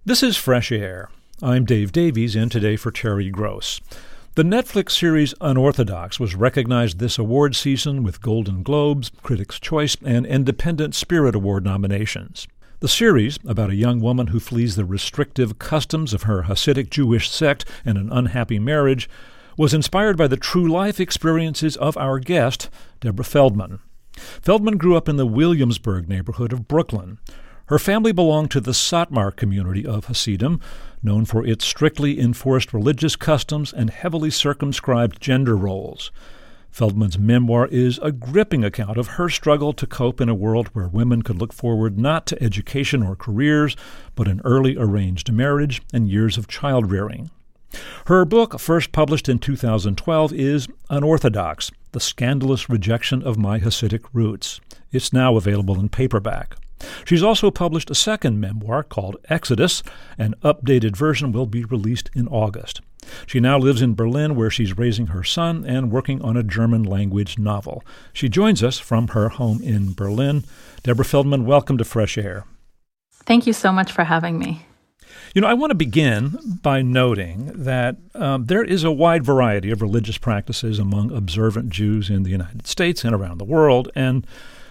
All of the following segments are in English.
This is Fresh Air. I'm Dave Davies, in today for Terry Gross. The Netflix series Unorthodox was recognized this award season with Golden Globes, Critics' Choice, and Independent Spirit Award nominations. The series, about a young woman who flees the restrictive customs of her Hasidic Jewish sect and an unhappy marriage, was inspired by the true life experiences of our guest, Deborah Feldman. Feldman grew up in the Williamsburg neighborhood of Brooklyn. Her family belonged to the Satmar community of Hasidim, known for its strictly enforced religious customs and heavily circumscribed gender roles. Feldman's memoir is a gripping account of her struggle to cope in a world where women could look forward not to education or careers, but an early arranged marriage and years of child-rearing. Her book, first published in 2012, is Unorthodox, The Scandalous Rejection of My Hasidic Roots. It's now available in paperback. She's also published a second memoir called Exodus. An updated version will be released in August. She now lives in Berlin, where she's raising her son and working on a German-language novel. She joins us from her home in Berlin. Deborah Feldman, welcome to Fresh Air. Thank you so much for having me. I want to begin by noting that there is a wide variety of religious practices among observant Jews in the United States and around the world, and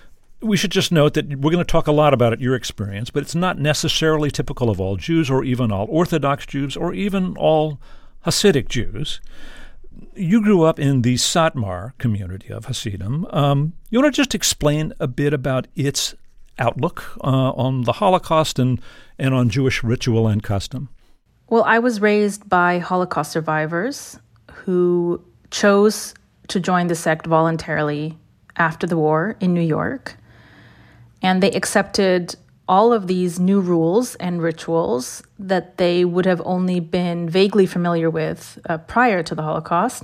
we should just note that we're going to talk a lot about your experience, but it's not necessarily typical of all Jews or even all Orthodox Jews or even all Hasidic Jews. You grew up in the Satmar community of Hasidim. You want to just explain a bit about its outlook on the Holocaust and on Jewish ritual and custom? Well, I was raised by Holocaust survivors who chose to join the sect voluntarily after the war in New York. And they accepted all of these new rules and rituals that they would have only been vaguely familiar with prior to the Holocaust,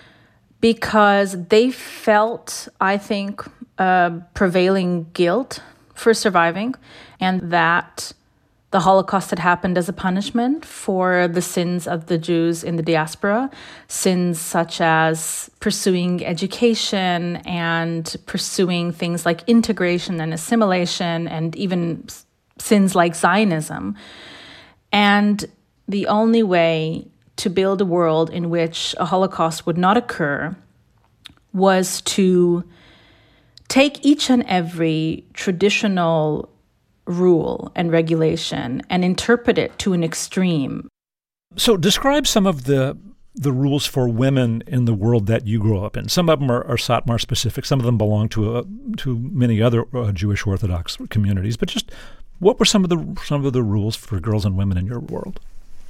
because they felt, I think, prevailing guilt for surviving, and that the Holocaust had happened as a punishment for the sins of the Jews in the diaspora, sins such as pursuing education and pursuing things like integration and assimilation, and even sins like Zionism. And the only way to build a world in which a Holocaust would not occur was to take each and every traditional rule and regulation and interpret it to an extreme. So describe some of the rules for women in the world that you grew up in. Some of them are Satmar specific. Some of them belong to many other Jewish Orthodox communities. But just what were some of the rules for girls and women in your world?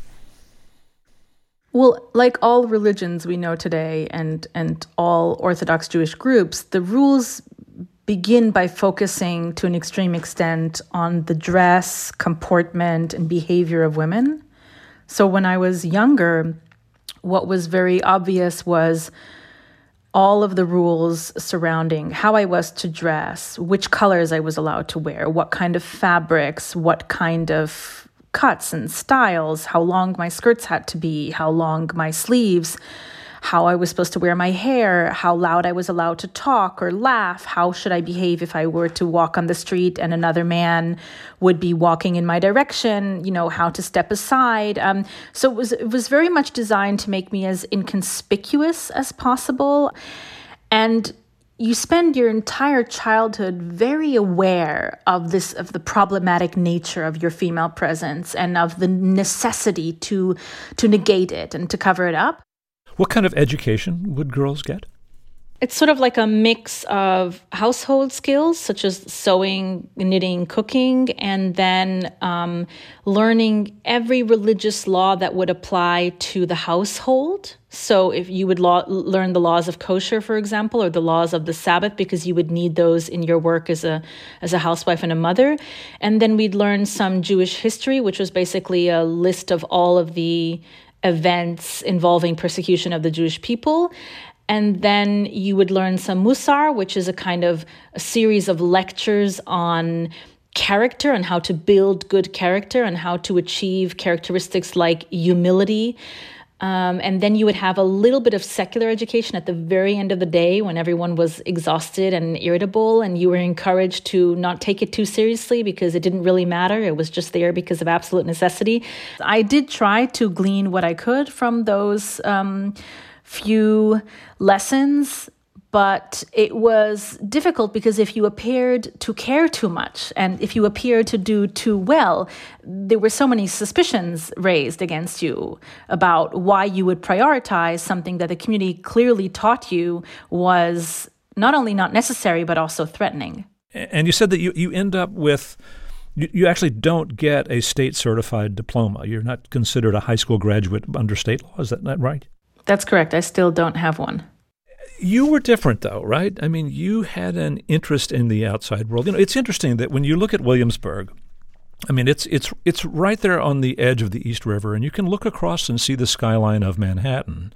Well, like all religions we know today and all Orthodox Jewish groups, the rules begin by focusing to an extreme extent on the dress, comportment, and behavior of women. So when I was younger, what was very obvious was all of the rules surrounding how I was to dress, which colors I was allowed to wear, what kind of fabrics, what kind of cuts and styles, how long my skirts had to be, how long my sleeves, how I was supposed to wear my hair, how loud I was allowed to talk or laugh, how should I behave if I were to walk on the street and another man would be walking in my direction, how to step aside. So it was very much designed to make me as inconspicuous as possible. And you spend your entire childhood very aware of the problematic nature of your female presence and of the necessity to negate it and to cover it up. What kind of education would girls get? It's sort of like a mix of household skills, such as sewing, knitting, cooking, and then learning every religious law that would apply to the household. So if you would learn the laws of kosher, for example, or the laws of the Sabbath, because you would need those in your work as a housewife and a mother. And then we'd learn some Jewish history, which was basically a list of all of the events involving persecution of the Jewish people. And then you would learn some Musar, which is a series of lectures on character and how to build good character and how to achieve characteristics like humility, And then you would have a little bit of secular education at the very end of the day when everyone was exhausted and irritable, and you were encouraged to not take it too seriously because it didn't really matter. It was just there because of absolute necessity. I did try to glean what I could from those few lessons, but it was difficult because if you appeared to care too much and if you appeared to do too well, there were so many suspicions raised against you about why you would prioritize something that the community clearly taught you was not only not necessary, but also threatening. And you said that you end up with, you actually don't get a state-certified diploma. You're not considered a high school graduate under state law. Is that right? That's correct. I still don't have one. You were different, though, right? I mean, you had an interest in the outside world. It's interesting that when you look at Williamsburg, I mean, it's right there on the edge of the East River, and you can look across and see the skyline of Manhattan.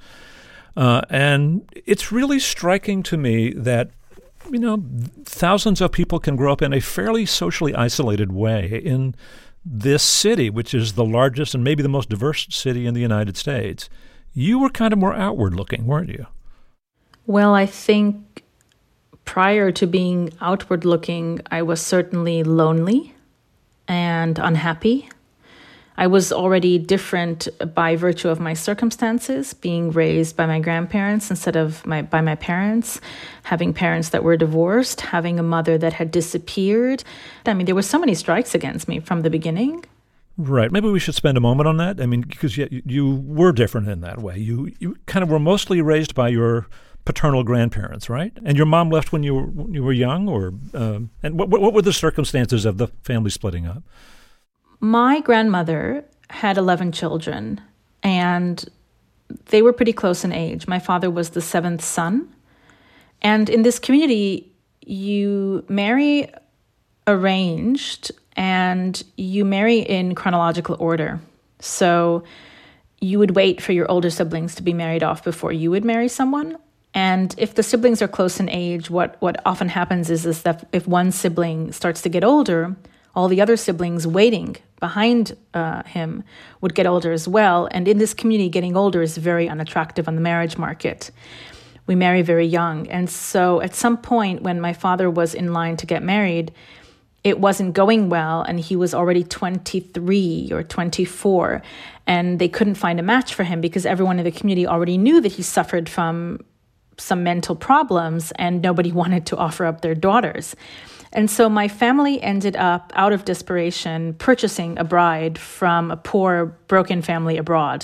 And it's really striking to me that, thousands of people can grow up in a fairly socially isolated way in this city, which is the largest and maybe the most diverse city in the United States. You were kind of more outward-looking, weren't you? Well, I think prior to being outward-looking, I was certainly lonely and unhappy. I was already different by virtue of my circumstances, being raised by my grandparents instead of by my parents, having parents that were divorced, having a mother that had disappeared. I mean, there were so many strikes against me from the beginning. Right. Maybe we should spend a moment on that. I mean, because you were different in that way. You kind of were mostly raised by your paternal grandparents, right? And your mom left when you were young, or and what were the circumstances of the family splitting up? My grandmother had 11 children, and they were pretty close in age. My father was the 7th son. And in this community, you marry arranged, and you marry in chronological order. So you would wait for your older siblings to be married off before you would marry someone. And if the siblings are close in age, what often happens is that if one sibling starts to get older, all the other siblings waiting behind him would get older as well. And in this community, getting older is very unattractive on the marriage market. We marry very young. And so at some point when my father was in line to get married, it wasn't going well, and he was already 23 or 24, and they couldn't find a match for him because everyone in the community already knew that he suffered from some mental problems, and nobody wanted to offer up their daughters. And so my family ended up, out of desperation, purchasing a bride from a poor, broken family abroad.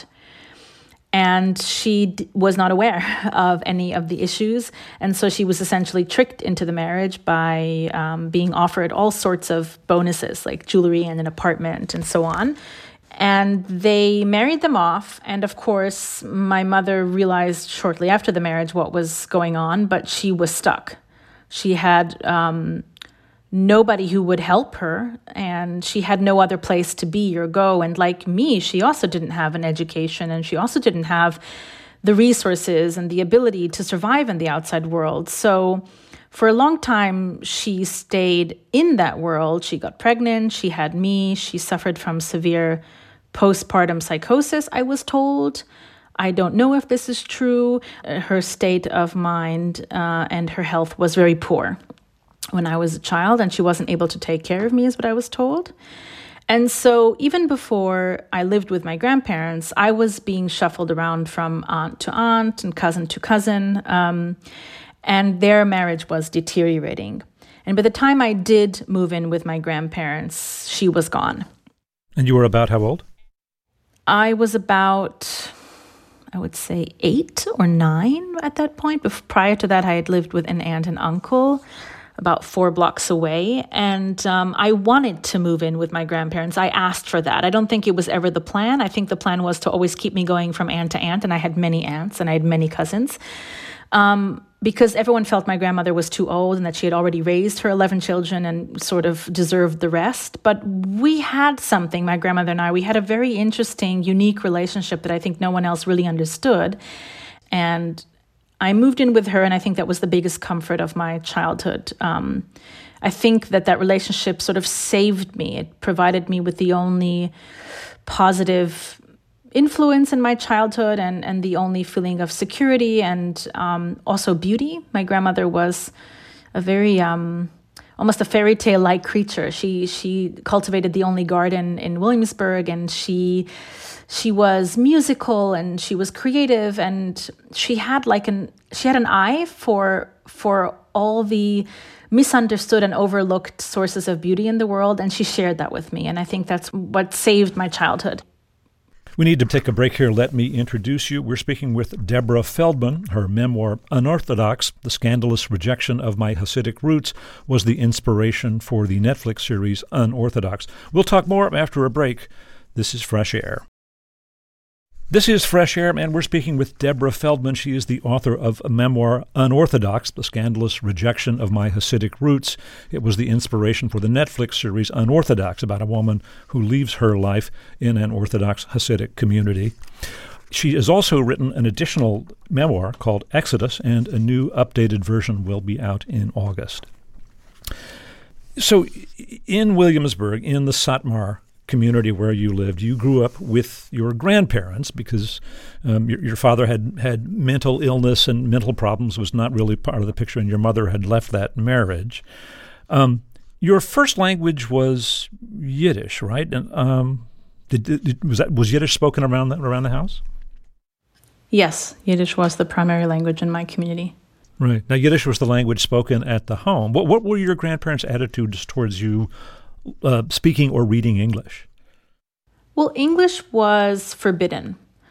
And she was not aware of any of the issues. And so she was essentially tricked into the marriage by being offered all sorts of bonuses, like jewelry and an apartment and so on. And they married them off. And of course, my mother realized shortly after the marriage what was going on, but she was stuck. She had nobody who would help her, and she had no other place to be or go. And like me, she also didn't have an education, and she also didn't have the resources and the ability to survive in the outside world. So for a long time, she stayed in that world. She got pregnant, she had me, she suffered from severe postpartum psychosis, I was told. I don't know if this is true. Her state of mind and her health was very poor when I was a child, and she wasn't able to take care of me, is what I was told. And so even before I lived with my grandparents, I was being shuffled around from aunt to aunt and cousin to cousin, and their marriage was deteriorating. And by the time I did move in with my grandparents, she was gone. And you were about how old? I was about, I would say, 8 or 9 at that point. Prior to that, I had lived with an aunt and uncle about 4 blocks away. And I wanted to move in with my grandparents. I asked for that. I don't think it was ever the plan. I think the plan was to always keep me going from aunt to aunt. And I had many aunts and I had many cousins. Because everyone felt my grandmother was too old and that she had already raised her 11 children and sort of deserved the rest. But we had something, my grandmother and I, we had a very interesting, unique relationship that I think no one else really understood. And I moved in with her, and I think that was the biggest comfort of my childhood. I think that relationship sort of saved me. It provided me with the only positive influence in my childhood and the only feeling of security and also beauty. My grandmother was a very almost a fairy tale like creature. She cultivated the only garden in Williamsburg, and she was musical and she was creative, and she had an eye for all the misunderstood and overlooked sources of beauty in the world, and she shared that with me, and I think that's what saved my childhood. We need to take a break here. Let me introduce you. We're speaking with Deborah Feldman. Her memoir, Unorthodox, The Scandalous Rejection of My Hasidic Roots, was the inspiration for the Netflix series Unorthodox. We'll talk more after a break. This is Fresh Air. This is Fresh Air, and we're speaking with Deborah Feldman. She is the author of a memoir, Unorthodox, The Scandalous Rejection of My Hasidic Roots. It was the inspiration for the Netflix series Unorthodox, about a woman who leaves her life in an Orthodox Hasidic community. She has also written an additional memoir called Exodus, and a new updated version will be out in August. So in Williamsburg, in the Satmar community where you lived, you grew up with your grandparents because your father had mental illness and mental problems, was not really part of the picture, and your mother had left that marriage. Your first language was Yiddish, right? And was Yiddish spoken around the house? Yes, Yiddish was the primary language in my community. Right. Now, Yiddish was the language spoken at the home. What were your grandparents' attitudes towards you speaking or reading English? Well, English was forbidden.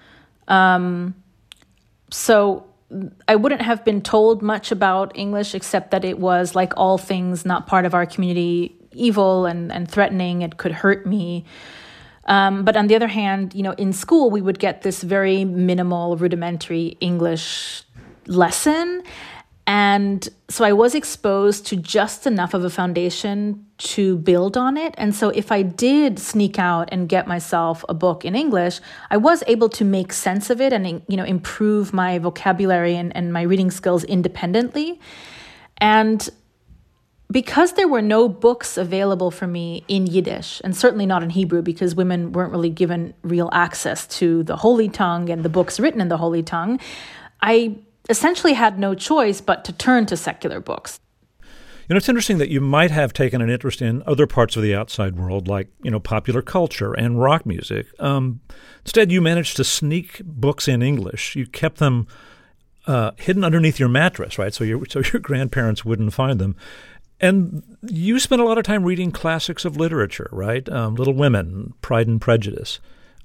So I wouldn't have been told much about English except that it was, like all things not part of our community, evil and threatening. It could hurt me. But on the other hand, in school, we would get this very minimal, rudimentary English lesson. And so I was exposed to just enough of a foundation to build on it. And so if I did sneak out and get myself a book in English, I was able to make sense of it and, improve my vocabulary and my reading skills independently. And because there were no books available for me in Yiddish, and certainly not in Hebrew, because women weren't really given real access to the Holy Tongue and the books written in the Holy Tongue, I essentially had no choice but to turn to secular books. It's interesting that you might have taken an interest in other parts of the outside world, like, popular culture and rock music. Instead, you managed to sneak books in English. You kept them hidden underneath your mattress, right? So your grandparents wouldn't find them. And you spent a lot of time reading classics of literature, right? Little Women, Pride and Prejudice.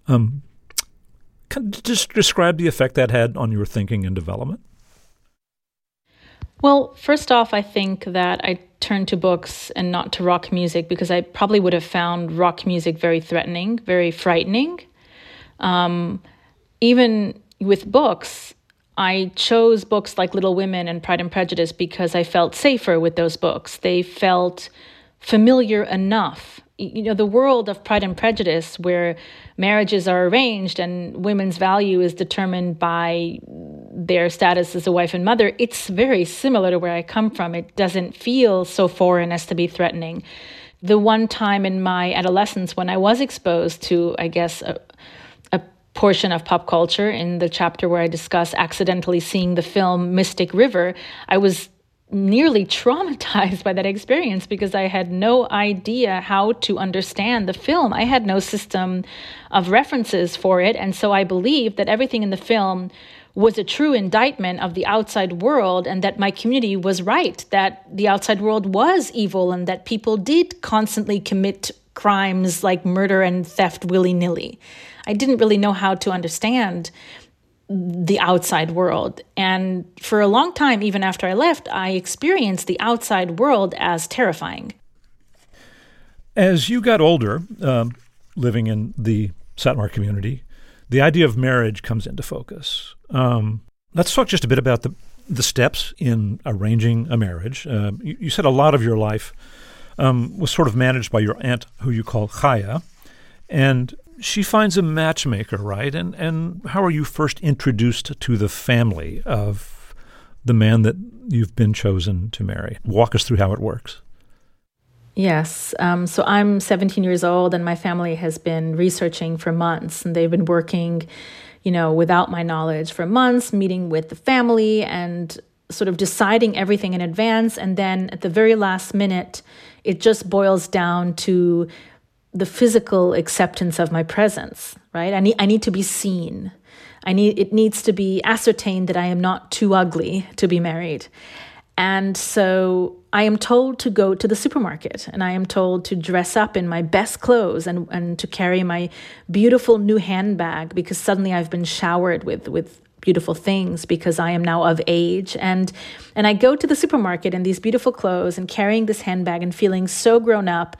Just describe the effect that had on your thinking and development. Well, first off, I think that I turned to books and not to rock music because I probably would have found rock music very threatening, very frightening. Even with books, I chose books like Little Women and Pride and Prejudice because I felt safer with those books. They felt familiar enough. The world of Pride and Prejudice, where marriages are arranged and women's value is determined by their status as a wife and mother, it's very similar to where I come from. It doesn't feel so foreign as to be threatening. The one time in my adolescence when I was exposed to, I guess, a portion of pop culture, in the chapter where I discuss accidentally seeing the film Mystic River, I was nearly traumatized by that experience because I had no idea how to understand the film. I had no system of references for it. And so I believed that everything in the film was a true indictment of the outside world and that my community was right, that the outside world was evil and that people did constantly commit crimes like murder and theft willy-nilly. I didn't really know how to understand the outside world. And for a long time, even after I left, I experienced the outside world as terrifying. As you got older, living in the Satmar community, the idea of marriage comes into focus. Let's talk just a bit about the steps in arranging a marriage. You said a lot of your life was sort of managed by your aunt, who you call Chaya, and she finds a matchmaker, right? And how are you first introduced to the family of the man that you've been chosen to marry? Walk us through how it works. Yes. So I'm 17 years old, and my family has been researching for months, and they've been working, without my knowledge for months, meeting with the family and sort of deciding everything in advance. And then at the very last minute, it just boils down to the physical acceptance of my presence, right? I need to be seen. It needs to be ascertained that I am not too ugly to be married. And so I am told to go to the supermarket, and I am told to dress up in my best clothes and to carry my beautiful new handbag, because suddenly I've been showered with beautiful things because I am now of age. And I go to the supermarket in these beautiful clothes and carrying this handbag and feeling so grown up.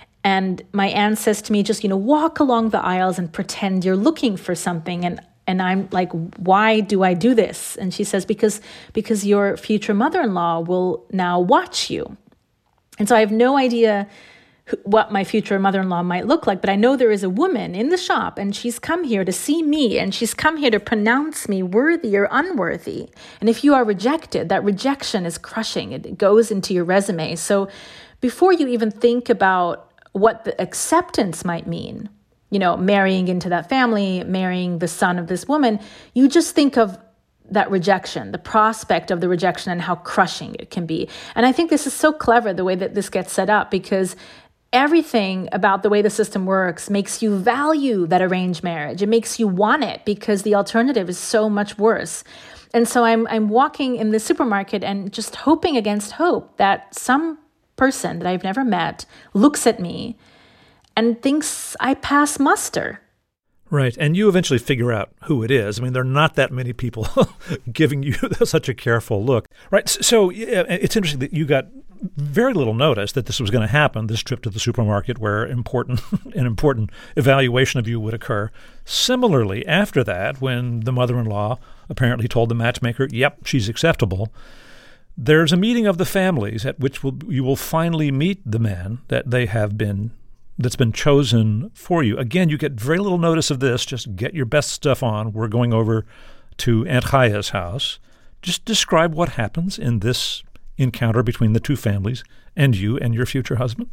And my aunt says to me, just, walk along the aisles and pretend you're looking for something. And I'm like, why do I do this? And she says, because your future mother-in-law will now watch you. And so I have no idea what my future mother-in-law might look like, but I know there is a woman in the shop, and she's come here to see me, and she's come here to pronounce me worthy or unworthy. And if you are rejected, that rejection is crushing. It goes into your resume. So before you even think about what the acceptance might mean, marrying into that family, marrying the son of this woman, you just think of that rejection, the prospect of the rejection, and how crushing it can be. And I think this is so clever, the way that this gets set up, because everything about the way the system works makes you value that arranged marriage. It makes you want it because the alternative is so much worse. And so I'm walking in the supermarket and just hoping against hope that some person that I've never met looks at me and thinks I pass muster. Right. And you eventually figure out who it is. I mean, there are not that many people giving you such a careful look. Right. So it's interesting that you got very little notice that this was going to happen, this trip to the supermarket where an important evaluation of you would occur. Similarly, after that, when the mother-in-law apparently told the matchmaker, yep, she's acceptable, there's a meeting of the families at which you will finally meet the man that's been chosen for you. Again, you get very little notice of this. Just get your best stuff on. We're going over to Aunt Chaya's house. Just describe what happens in this encounter between the two families and you and your future husband.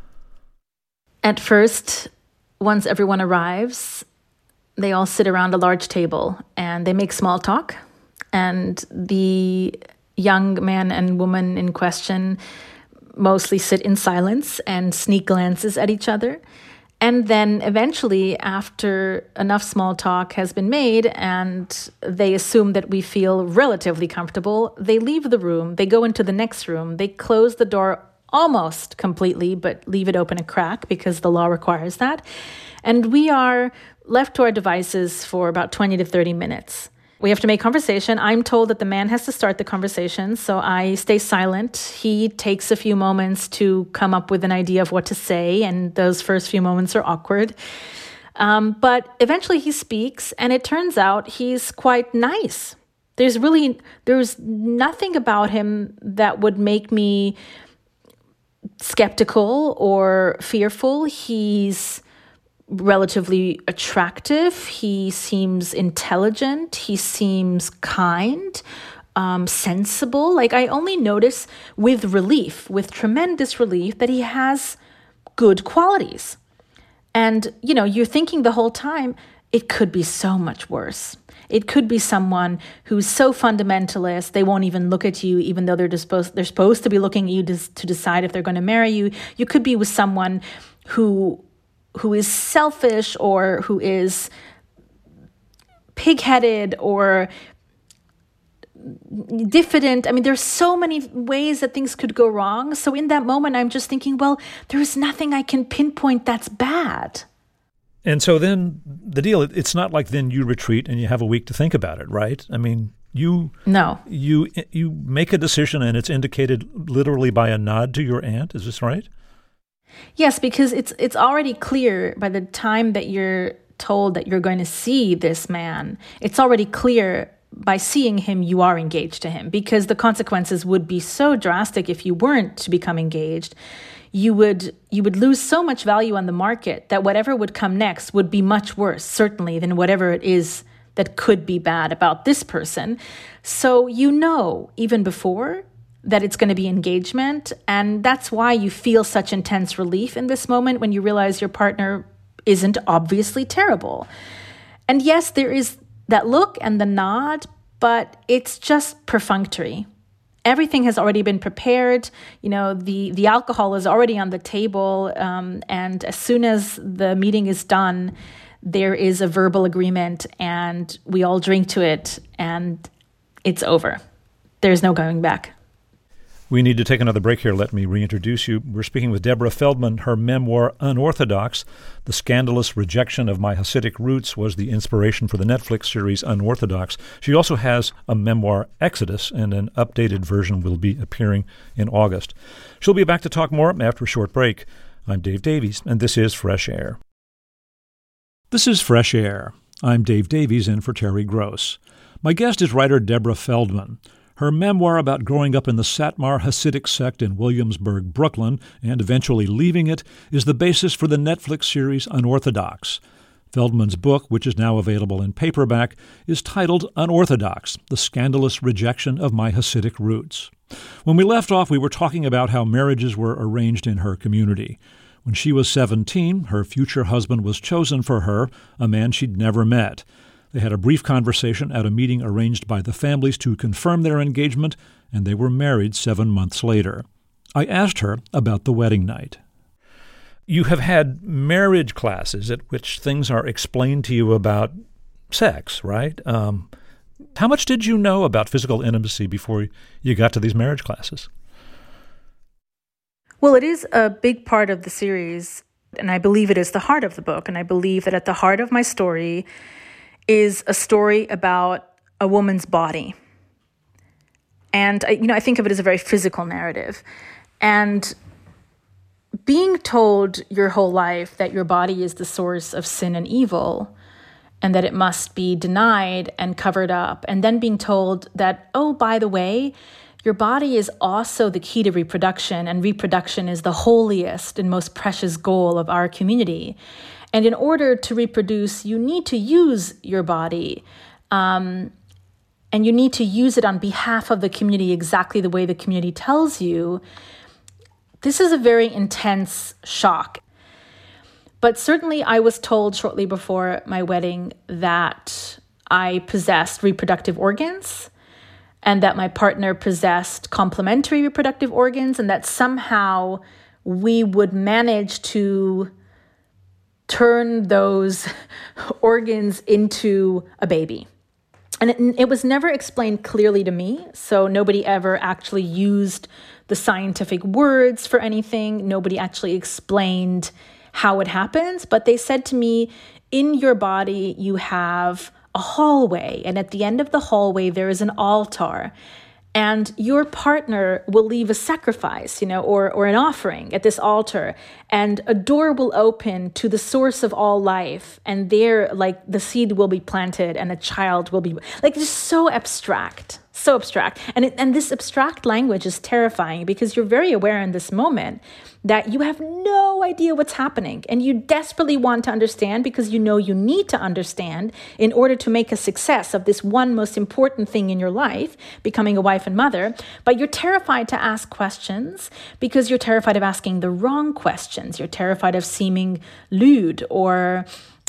At first, once everyone arrives, they all sit around a large table and they make small talk. And the young man and woman in question mostly sit in silence and sneak glances at each other. And then eventually, after enough small talk has been made and they assume that we feel relatively comfortable, they leave the room, they go into the next room, they close the door almost completely, but leave it open a crack because the law requires that. And we are left to our devices for about 20 to 30 minutes. We have to make conversation. I'm told that the man has to start the conversation, so I stay silent. He takes a few moments to come up with an idea of what to say, and those first few moments are awkward. But eventually he speaks, and it turns out he's quite nice. There's nothing about him that would make me skeptical or fearful. He's relatively attractive. He seems intelligent. He seems kind, sensible. Like, I only notice with tremendous relief, that he has good qualities. And, you're thinking the whole time, it could be so much worse. It could be someone who's so fundamentalist, they won't even look at you, even though they're supposed to be looking at you to decide if they're going to marry you. You could be with someone who is selfish or who is pig-headed or diffident. I mean, there's so many ways that things could go wrong. So in that moment, I'm just thinking, well, there's nothing I can pinpoint that's bad. And so then the deal, it's not like then you retreat and you have a week to think about it, right? I mean, you make a decision and it's indicated literally by a nod to your aunt. Is this right? Yes, because it's already clear by the time that you're told that you're going to see this man. It's already clear by seeing him you are engaged to him, because the consequences would be so drastic if you weren't to become engaged. You would lose so much value on the market that whatever would come next would be much worse, certainly, than whatever it is that could be bad about this person. So even before, that it's going to be engagement. And that's why you feel such intense relief in this moment when you realize your partner isn't obviously terrible. And yes, there is that look and the nod, but it's just perfunctory. Everything has already been prepared. The alcohol is already on the table. And as soon as the meeting is done, there is a verbal agreement and we all drink to it and it's over. There's no going back. We need to take another break here. Let me reintroduce you. We're speaking with Deborah Feldman. Her memoir, Unorthodox, The Scandalous Rejection of My Hasidic Roots, was the inspiration for the Netflix series Unorthodox. She also has a memoir, Exodus, and an updated version will be appearing in August. She'll be back to talk more after a short break. I'm Dave Davies, and this is Fresh Air. This is Fresh Air. I'm Dave Davies, in for Terry Gross. My guest is writer Deborah Feldman. Her memoir about growing up in the Satmar Hasidic sect in Williamsburg, Brooklyn, and eventually leaving it, is the basis for the Netflix series Unorthodox. Feldman's book, which is now available in paperback, is titled Unorthodox, The Scandalous Rejection of My Hasidic Roots. When we left off, we were talking about how marriages were arranged in her community. When she was 17, her future husband was chosen for her, a man she'd never met. They had a brief conversation at a meeting arranged by the families to confirm their engagement, and they were married 7 months later. I asked her about the wedding night. You have had marriage classes at which things are explained to you about sex, right? How much did you know about physical intimacy before you got to these marriage classes? Well, it is a big part of the series, and I believe it is the heart of the book, and I believe that at the heart of my story is a story about a woman's body. And I think of it as a very physical narrative. And being told your whole life that your body is the source of sin and evil, and that it must be denied and covered up, and then being told that, oh, by the way, your body is also the key to reproduction, and reproduction is the holiest and most precious goal of our community. And in order to reproduce, you need to use your body, and you need to use it on behalf of the community exactly the way the community tells you. This is a very intense shock. But certainly I was told shortly before my wedding that I possessed reproductive organs and that my partner possessed complementary reproductive organs, and that somehow we would manage to turn those organs into a baby. And it was never explained clearly to me, so nobody ever actually used the scientific words for anything. Nobody actually explained how it happens, but they said to me, in your body you have a hallway, and at the end of the hallway there is an altar. And your partner will leave a sacrifice, or an offering at this altar, and a door will open to the source of all life. And there, the seed will be planted and a child will be, just so abstract. And this abstract language is terrifying because you're very aware in this moment that you have no idea what's happening. And you desperately want to understand because you know you need to understand in order to make a success of this one most important thing in your life, becoming a wife and mother. But you're terrified to ask questions because you're terrified of asking the wrong questions. You're terrified of seeming lewd or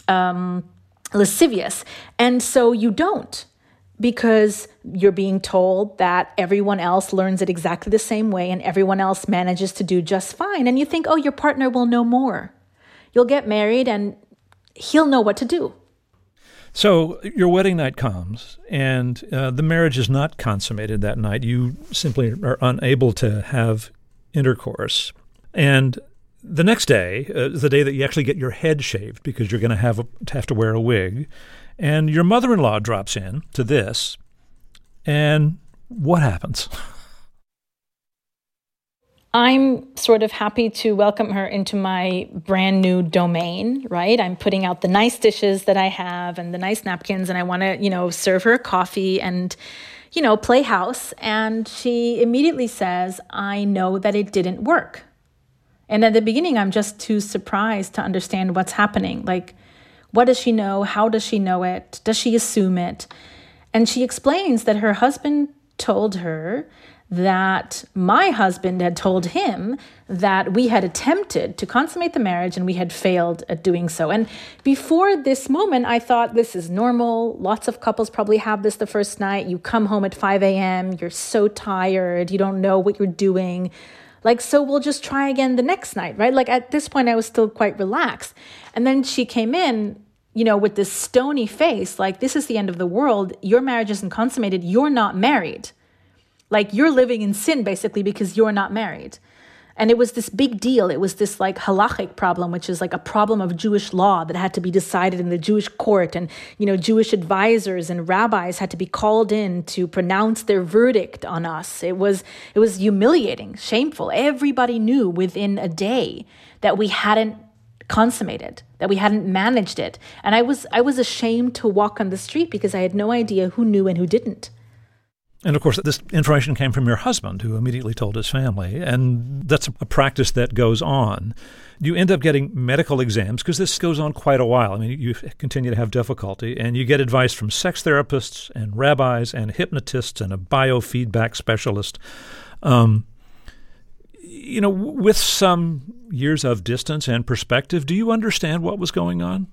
lascivious. And so you don't. Because you're being told that everyone else learns it exactly the same way and everyone else manages to do just fine. And you think, oh, your partner will know more. You'll get married and he'll know what to do. So your wedding night comes and the marriage is not consummated that night. You simply are unable to have intercourse. And the next day is the day that you actually get your head shaved because you're going to have to wear a wig. And your mother-in-law drops in to this, and what happens? I'm sort of happy to welcome her into my brand new domain, right? I'm putting out the nice dishes that I have and the nice napkins, and I want to, serve her coffee and, play house. And she immediately says, I know that it didn't work. And at the beginning, I'm just too surprised to understand what's happening. What does she know? How does she know it? Does she assume it? And she explains that her husband told her that my husband had told him that we had attempted to consummate the marriage and we had failed at doing so. And before this moment, I thought this is normal. Lots of couples probably have this the first night. You come home at 5 a.m., you're so tired, you don't know what you're doing. Like, so we'll just try again the next night, right? Like at this point, I was still quite relaxed. And then she came in, with this stony face, like, this is the end of the world. Your marriage isn't consummated. You're not married. Like, you're living in sin, basically, because you're not married. And it was this big deal. It was this like halachic problem, which is like a problem of Jewish law that had to be decided in the Jewish court. And, Jewish advisors and rabbis had to be called in to pronounce their verdict on us. It was humiliating, shameful. Everybody knew within a day that we hadn't consummated, that we hadn't managed it. And I was ashamed to walk on the street because I had no idea who knew and who didn't. And of course, this information came from your husband, who immediately told his family. And that's a practice that goes on. You end up getting medical exams because this goes on quite a while. I mean, you continue to have difficulty, and you get advice from sex therapists and rabbis and hypnotists and a biofeedback specialist. With some years of distance and perspective, do you understand what was going on?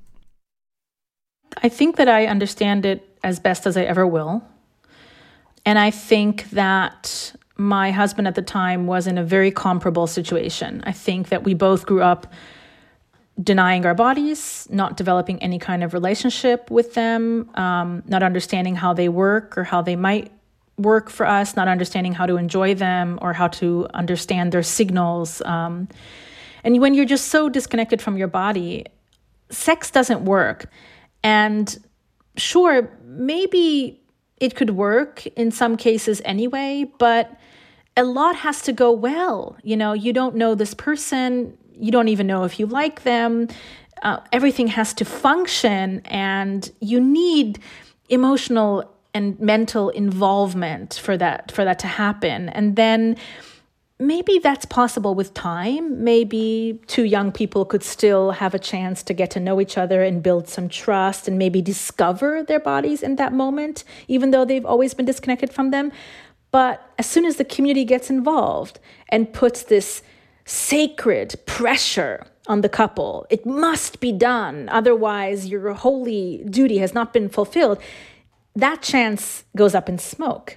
I think that I understand it as best as I ever will. And I think that my husband at the time was in a very comparable situation. I think that we both grew up denying our bodies, not developing any kind of relationship with them, not understanding how they work or how they might work for us, not understanding how to enjoy them or how to understand their signals. And when you're just so disconnected from your body, sex doesn't work. And sure, maybe it could work in some cases anyway, but a lot has to go well. You don't know this person. You don't even know if you like them. Everything has to function, and you need emotional and mental involvement for that to happen. And then maybe that's possible with time. Maybe two young people could still have a chance to get to know each other and build some trust and maybe discover their bodies in that moment, even though they've always been disconnected from them. But as soon as the community gets involved and puts this sacred pressure on the couple, it must be done, otherwise your holy duty has not been fulfilled, that chance goes up in smoke.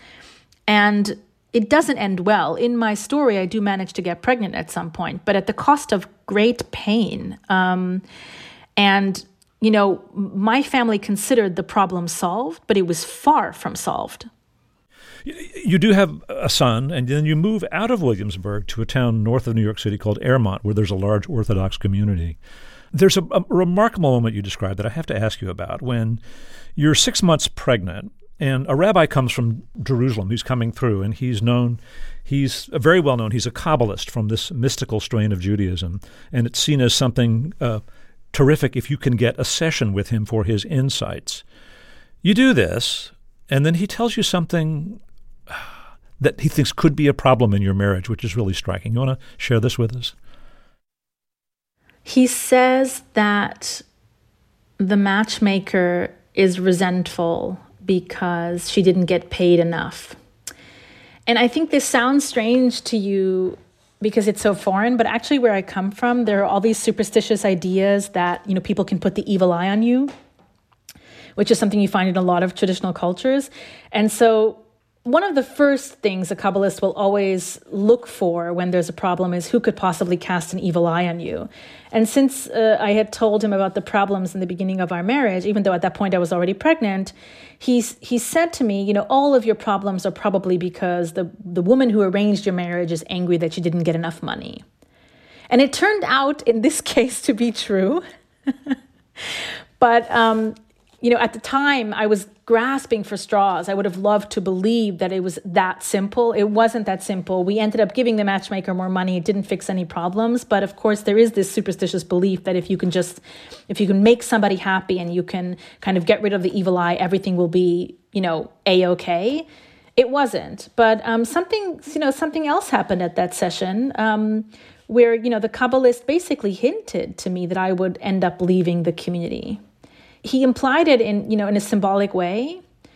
And it doesn't end well. In my story, I do manage to get pregnant at some point, but at the cost of great pain. And, my family considered the problem solved, but it was far from solved. You do have a son, and then you move out of Williamsburg to a town north of New York City called Airmont, where there's a large Orthodox community. There's a remarkable moment you described that I have to ask you about when you're 6 months pregnant, and a rabbi comes from Jerusalem who's coming through, and he's very well known. He's a Kabbalist from this mystical strain of Judaism, and it's seen as something terrific if you can get a session with him for his insights. You do this, and then he tells you something that he thinks could be a problem in your marriage, which is really striking. You want to share this with us? He says that the matchmaker is resentful because she didn't get paid enough. And I think this sounds strange to you because it's so foreign, but actually where I come from, there are all these superstitious ideas that, people can put the evil eye on you, which is something you find in a lot of traditional cultures. And so one of the first things a Kabbalist will always look for when there's a problem is who could possibly cast an evil eye on you. And since I had told him about the problems in the beginning of our marriage, even though at that point I was already pregnant, he said to me, all of your problems are probably because the woman who arranged your marriage is angry that you didn't get enough money. And it turned out in this case to be true. But at the time, I was grasping for straws. I would have loved to believe that it was that simple. It wasn't that simple. We ended up giving the matchmaker more money. It didn't fix any problems. But of course, there is this superstitious belief that if you can make somebody happy and you can kind of get rid of the evil eye, everything will be, A-okay. It wasn't. But something else happened at that session where, the Kabbalist basically hinted to me that I would end up leaving the community. He implied it in a symbolic way,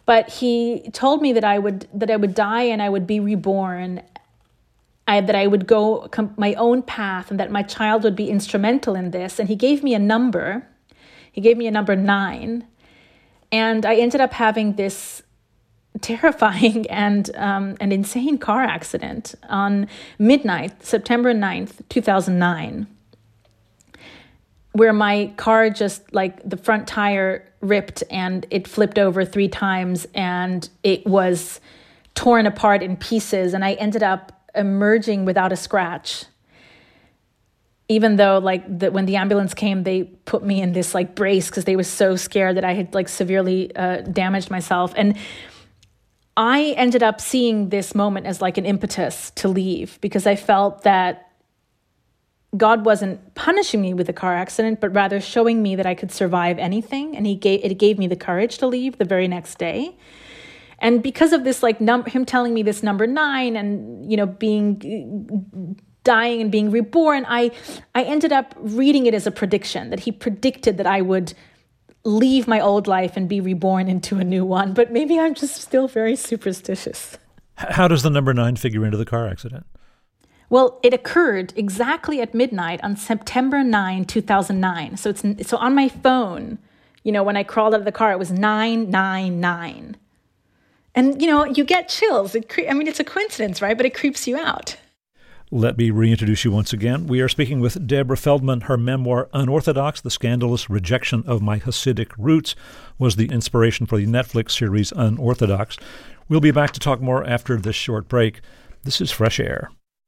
But he told me that I would die and I would be reborn, that I would go my own path, and that my child would be instrumental in this. And he gave me a number. He gave me a number 9. And I ended up having this terrifying and an insane car accident on midnight, September 9th, 2009, where my car just, like, the front tire ripped and it flipped over 3 times and it was torn apart in pieces. And I ended up emerging without a scratch. Even though, like, when the ambulance came, they put me in this, like, brace because they were so scared that I had, like, severely damaged myself. And I ended up seeing this moment as, like, an impetus to leave, because I felt that God wasn't punishing me with the car accident, but rather showing me that I could survive anything. And it gave me the courage to leave the very next day. And because of this, like, him telling me this number 9 and, you know, dying and being reborn, I ended up reading it as a prediction, that he predicted that I would leave my old life and be reborn into a new one. But maybe I'm just still very superstitious. How does the number 9 figure into the car accident? Well, it occurred exactly at midnight on September 9, 2009. So on my phone, you know, when I crawled out of the car, it was 999. And, you know, you get chills. It's a coincidence, right? But it creeps you out. Let me reintroduce you once again. We are speaking with Deborah Feldman. Her memoir, Unorthodox, The Scandalous Rejection of My Hasidic Roots, was the inspiration for the Netflix series Unorthodox. We'll be back to talk more after this short break. This is Fresh Air.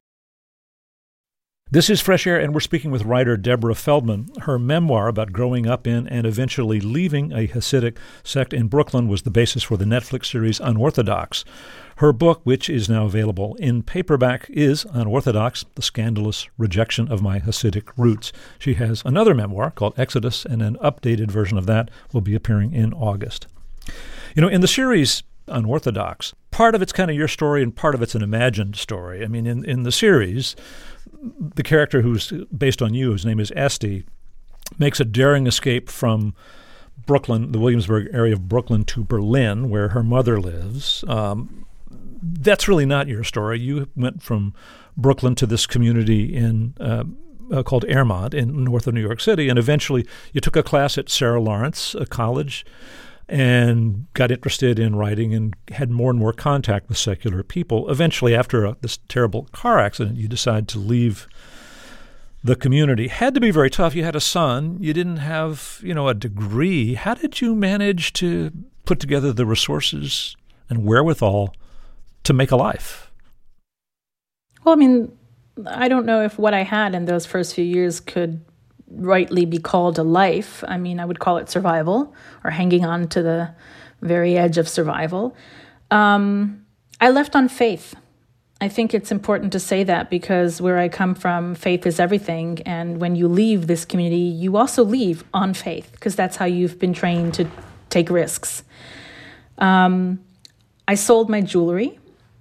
This is Fresh Air, and we're speaking with writer Deborah Feldman. Her memoir about growing up in and eventually leaving a Hasidic sect in Brooklyn was the basis for the Netflix series Unorthodox. Her book, which is now available in paperback, is Unorthodox, The Scandalous Rejection of My Hasidic Roots. She has another memoir called Exodus, and an updated version of that will be appearing in August. You know, in the series Unorthodox, part of it's kind of your story and part of it's an imagined story. I mean, in the series, the character who's based on you, whose name is Esty, makes a daring escape from Brooklyn, the Williamsburg area of Brooklyn, to Berlin, where her mother lives. That's really not your story. You went from Brooklyn to this community called Airmont in north of New York City, and eventually you took a class at Sarah Lawrence, a college, and got interested in writing and had more and more contact with secular people. Eventually, after this terrible car accident, you decide to leave the community. Had to be very tough. You had a son. You didn't have, a degree. How did you manage to put together the resources and wherewithal to make a life? Well, I don't know if what I had in those first few years could rightly be called a life. I would call it survival, or hanging on to the very edge of survival. I left on faith. I think it's important to say that, because where I come from, faith is everything. And when you leave this community, you also leave on faith, because that's how you've been trained to take risks. I sold my jewelry.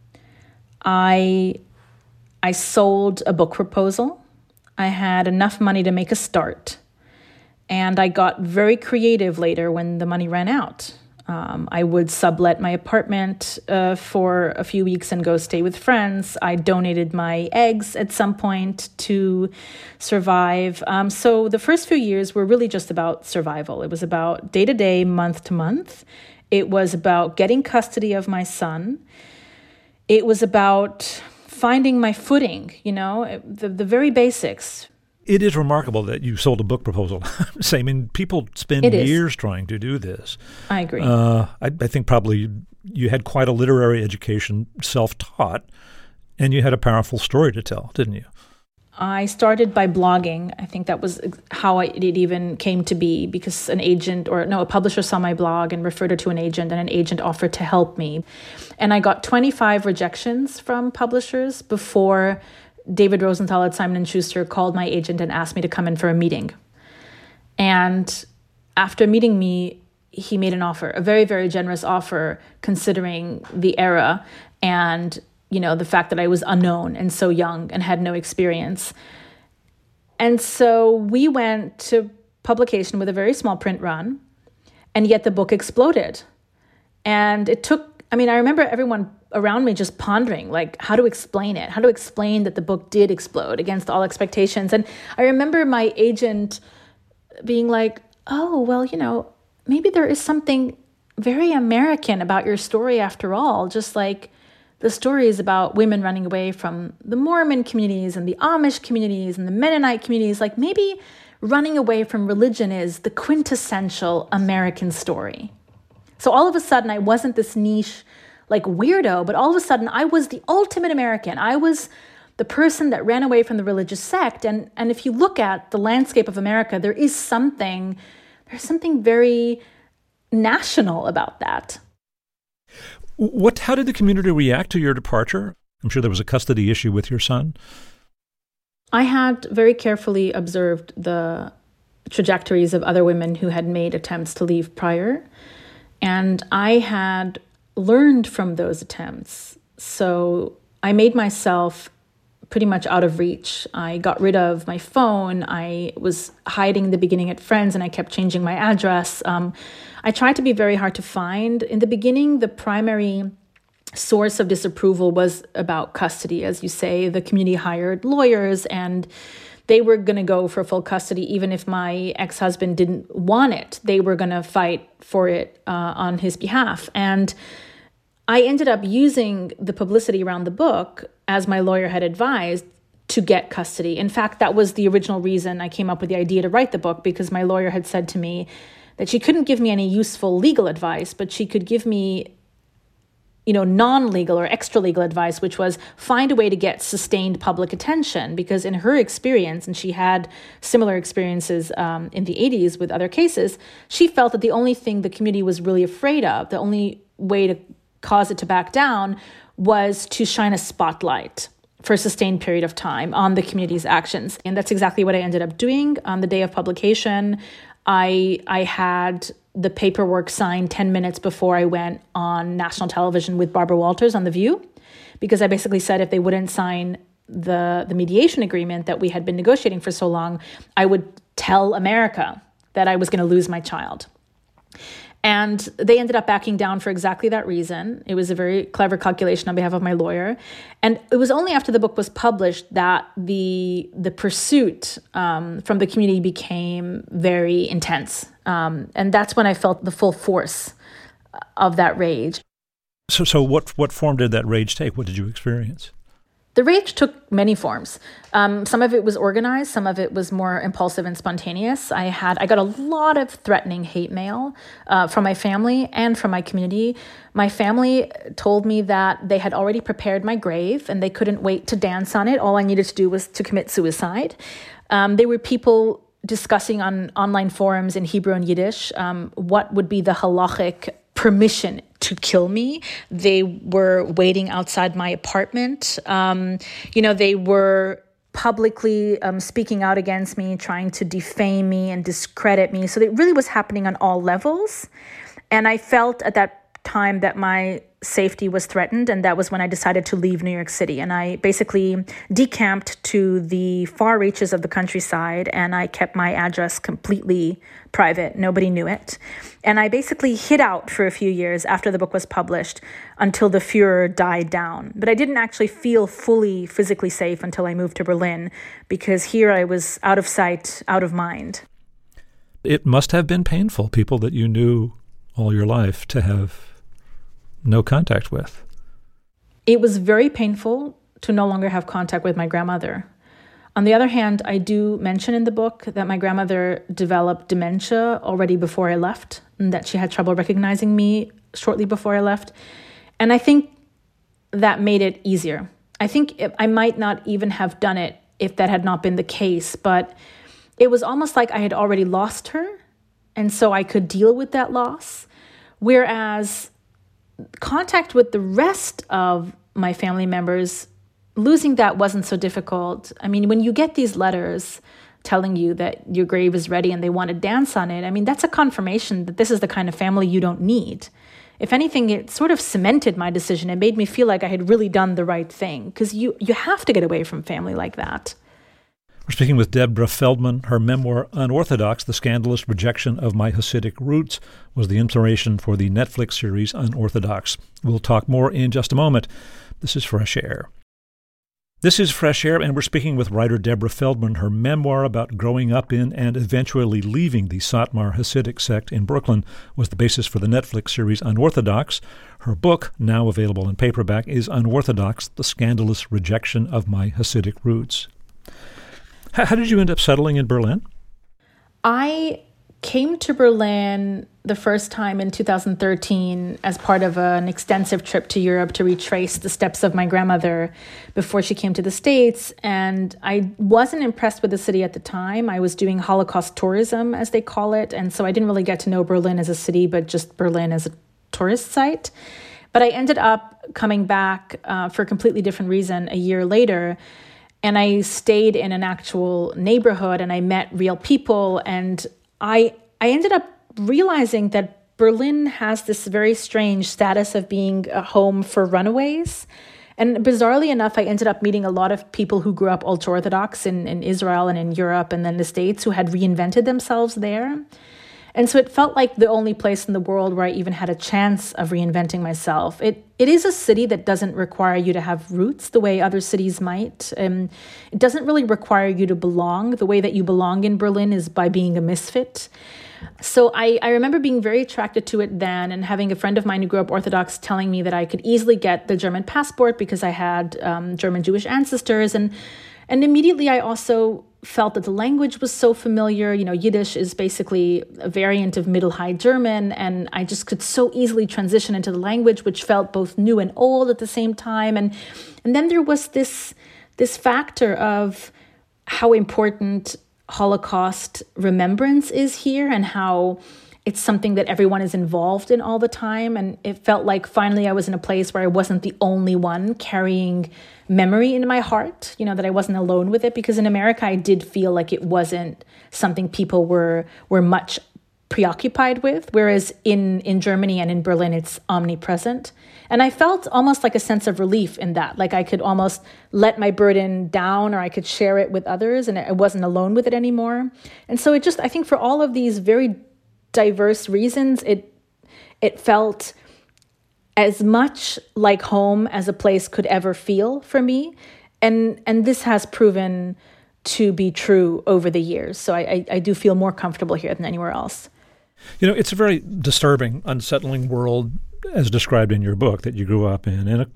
I sold a book proposal. I had enough money to make a start, and I got very creative later when the money ran out. I would sublet my apartment for a few weeks and go stay with friends. I donated my eggs at some point to survive. So the first few years were really just about survival. It was about day to day, month to month. It was about getting custody of my son. It was about finding my footing, the very basics. It is remarkable that you sold a book proposal. People spend years trying to do this. I agree. I think probably you had quite a literary education, self-taught, and you had a powerful story to tell, didn't you? I started by blogging. I think that was how it even came to be, because a publisher saw my blog and referred it to an agent, and an agent offered to help me. And I got 25 rejections from publishers before David Rosenthal at Simon & Schuster called my agent and asked me to come in for a meeting. And after meeting me, he made an offer, a very, very generous offer, considering the era and the fact that I was unknown and so young and had no experience. And so we went to publication with a very small print run, and yet the book exploded. And it took, I remember everyone around me just pondering, like, how to explain it, how to explain that the book did explode against all expectations. And I remember my agent being like, oh, well, maybe there is something very American about your story after all, just like the story is about women running away from the Mormon communities and the Amish communities and the Mennonite communities. Like, maybe running away from religion is the quintessential American story. So all of a sudden, I wasn't this niche, like, weirdo, but all of a sudden, I was the ultimate American. I was the person that ran away from the religious sect. And if you look at the landscape of America, there's something very national about that. How did the community react to your departure? I'm sure there was a custody issue with your son. I had very carefully observed the trajectories of other women who had made attempts to leave prior, and I had learned from those attempts. So I made myself pretty much out of reach. I got rid of my phone. I was hiding in the beginning at friends, and I kept changing my address. I tried to be very hard to find. In the beginning, the primary source of disapproval was about custody. As you say, the community hired lawyers, and they were going to go for full custody even if my ex-husband didn't want it. They were going to fight for it on his behalf. And I ended up using the publicity around the book, as my lawyer had advised, to get custody. In fact, that was the original reason I came up with the idea to write the book, because my lawyer had said to me that she couldn't give me any useful legal advice, but she could give me, non-legal or extra-legal advice, which was find a way to get sustained public attention. Because in her experience, and she had similar experiences in the 80s with other cases, she felt that the only thing the community was really afraid of, the only way to cause it to back down, was to shine a spotlight for a sustained period of time on the community's actions. And that's exactly what I ended up doing. On the day of publication, I had the paperwork signed 10 minutes before I went on national television with Barbara Walters on The View, because I basically said if they wouldn't sign the mediation agreement that we had been negotiating for so long, I would tell America that I was going to lose my child. And they ended up backing down for exactly that reason. It was a very clever calculation on behalf of my lawyer. And it was only after the book was published that the pursuit from the community became very intense. And that's when I felt the full force of that rage. So what form did that rage take? What did you experience? The rage took many forms. Some of it was organized. Some of it was more impulsive and spontaneous. I got a lot of threatening hate mail from my family and from my community. My family told me that they had already prepared my grave and they couldn't wait to dance on it. All I needed to do was to commit suicide. There were people discussing on online forums in Hebrew and Yiddish what would be the halachic permission to kill me. They were waiting outside my apartment. They were publicly speaking out against me, trying to defame me and discredit me. So it really was happening on all levels. And I felt at that time that my safety was threatened, and that was when I decided to leave New York City. And I basically decamped to the far reaches of the countryside, and I kept my address completely private. Nobody knew it. And I basically hid out for a few years after the book was published until the furor died down. But I didn't actually feel fully physically safe until I moved to Berlin, because here I was out of sight, out of mind. It must have been painful, people that you knew all your life, to have no contact with. It was very painful to no longer have contact with my grandmother. On the other hand, I do mention in the book that my grandmother developed dementia already before I left, and that she had trouble recognizing me shortly before I left. And I think that made it easier. I think I might not even have done it if that had not been the case, but it was almost like I had already lost her, and so I could deal with that loss. Whereas contact with the rest of my family members, losing that wasn't so difficult. I mean, when you get these letters telling you that your grave is ready and they want to dance on it, I mean, that's a confirmation that this is the kind of family you don't need. If anything, it sort of cemented my decision. It made me feel like I had really done the right thing, because you have to get away from family like that. We're speaking with Deborah Feldman. Her memoir, Unorthodox, The Scandalous Rejection of My Hasidic Roots, was the inspiration for the Netflix series Unorthodox. We'll talk more in just a moment. This is Fresh Air. This is Fresh Air, and we're speaking with writer Deborah Feldman. Her memoir about growing up in and eventually leaving the Satmar Hasidic sect in Brooklyn was the basis for the Netflix series Unorthodox. Her book, now available in paperback, is Unorthodox, The Scandalous Rejection of My Hasidic Roots. How did you end up settling in Berlin? I came to Berlin the first time in 2013 as part of an extensive trip to Europe to retrace the steps of my grandmother before she came to the States. And I wasn't impressed with the city at the time. I was doing Holocaust tourism, as they call it. And so I didn't really get to know Berlin as a city, but just Berlin as a tourist site. But I ended up coming back for a completely different reason a year later. And I stayed in an actual neighborhood and I met real people. And I ended up realizing that Berlin has this very strange status of being a home for runaways. And bizarrely enough, I ended up meeting a lot of people who grew up ultra-Orthodox in Israel and in Europe and then the States who had reinvented themselves there. And so it felt like the only place in the world where I even had a chance of reinventing myself. It is a city that doesn't require you to have roots the way other cities might. It doesn't really require you to belong. The way that you belong in Berlin is by being a misfit. So I remember being very attracted to it then and having a friend of mine who grew up Orthodox telling me that I could easily get the German passport because I had German Jewish ancestors. And immediately I also felt that the language was so familiar. You know, Yiddish is basically a variant of Middle High German, and I just could so easily transition into the language, which felt both new and old at the same time. And then there was this factor of how important Holocaust remembrance is here and how it's something that everyone is involved in all the time. And it felt like finally I was in a place where I wasn't the only one carrying memory in my heart, you know, that I wasn't alone with it. Because in America, I did feel like it wasn't something people were much preoccupied with, whereas in Germany and in Berlin, it's omnipresent. And I felt almost like a sense of relief in that, like I could almost let my burden down or I could share it with others and I wasn't alone with it anymore. And so I think for all of these very diverse reasons, it felt as much like home as a place could ever feel for me. And this has proven to be true over the years. So I do feel more comfortable here than anywhere else. You know, it's a very disturbing, unsettling world, as described in your book, that you grew up in. And,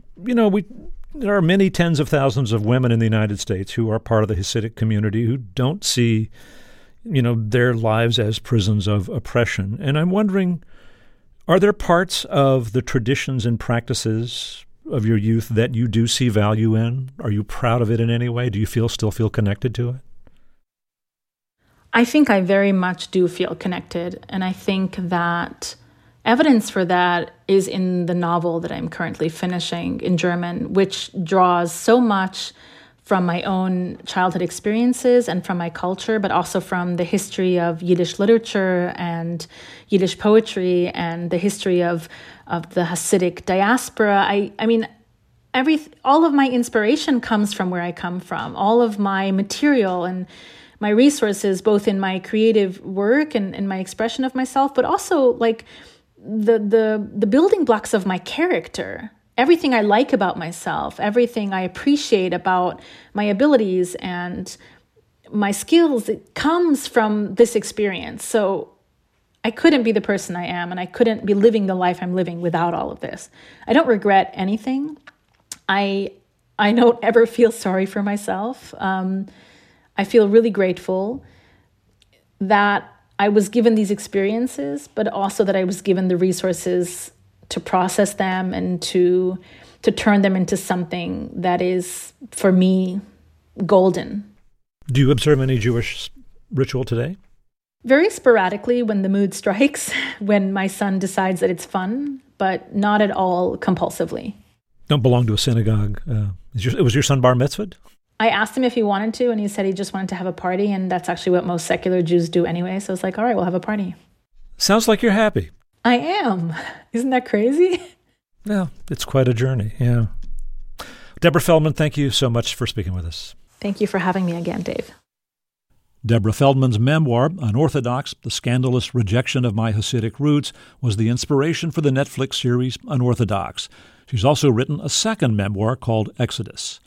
there are many tens of thousands of women in the United States who are part of the Hasidic community who don't see, their lives as prisons of oppression. And I'm wondering, are there parts of the traditions and practices of your youth that you do see value in? Are you proud of it in any way? Do you still feel connected to it? I think I very much do feel connected. And I think that evidence for that is in the novel that I'm currently finishing in German, which draws so much from my own childhood experiences and from my culture, but also from the history of Yiddish literature and Yiddish poetry and the history of the Hasidic diaspora. I mean, all of my inspiration comes from where I come from. All of my material and my resources, both in my creative work and in my expression of myself, but also like the building blocks of my character. Everything I like about myself, everything I appreciate about my abilities and my skills, it comes from this experience. So I couldn't be the person I am, and I couldn't be living the life I'm living without all of this. I don't regret anything. I don't ever feel sorry for myself. I feel really grateful that I was given these experiences, but also that I was given the resources to process them and to turn them into something that is, for me, golden. Do you observe any Jewish ritual today? Very sporadically when the mood strikes, when my son decides that it's fun, but not at all compulsively. Don't belong to a synagogue. Was your son bar mitzvahed? I asked him if he wanted to, and he said he just wanted to have a party, and that's actually what most secular Jews do anyway. So I was like, all right, we'll have a party. Sounds like you're happy. I am. Isn't that crazy? Yeah, it's quite a journey, yeah. Deborah Feldman, thank you so much for speaking with us. Thank you for having me again, Dave. Deborah Feldman's memoir, Unorthodox, The Scandalous Rejection of My Hasidic Roots, was the inspiration for the Netflix series Unorthodox. She's also written a second memoir called Exodus.